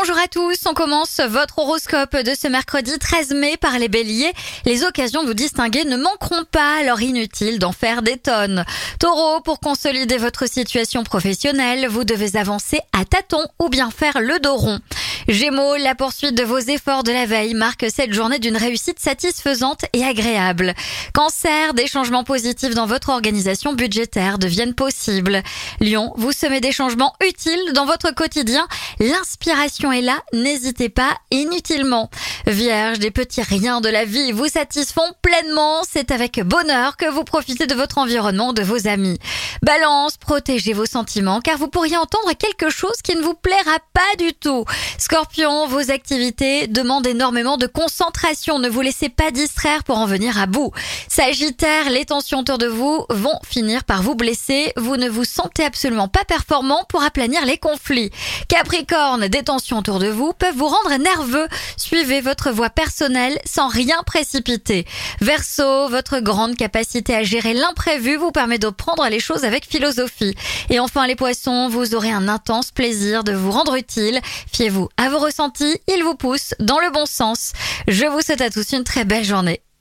Bonjour à tous, on commence votre horoscope de ce mercredi 13 mai par les béliers. Les occasions de vous distinguer ne manqueront pas, alors inutile d'en faire des tonnes. Taureau, pour consolider votre situation professionnelle, vous devez avancer à tâtons ou bien faire le dos rond. Gémeaux, la poursuite de vos efforts de la veille marque cette journée d'une réussite satisfaisante et agréable. Cancer, des changements positifs dans votre organisation budgétaire deviennent possibles. Lion, vous semez des changements utiles dans votre quotidien. L'inspiration est là, n'hésitez pas inutilement. Vierge, des petits riens de la vie vous satisfont pleinement. C'est avec bonheur que vous profitez de votre environnement, de vos amis. Balance, protégez vos sentiments car vous pourriez entendre quelque chose qui ne vous plaira pas du tout. Scorpion, vos activités demandent énormément de concentration. Ne vous laissez pas distraire pour en venir à bout. Sagittaire, les tensions autour de vous vont finir par vous blesser. Vous ne vous sentez absolument pas performant pour aplanir les conflits. Capricorne, des tensions autour de vous peuvent vous rendre nerveux. Suivez votre voie personnelle sans rien précipiter. Verseau, votre grande capacité à gérer l'imprévu vous permet de prendre les choses avec philosophie. Et enfin les poissons, vous aurez un intense plaisir de vous rendre utile. Fiez-vous à vos ressentis, ils vous poussent dans le bon sens. Je vous souhaite à tous une très belle journée.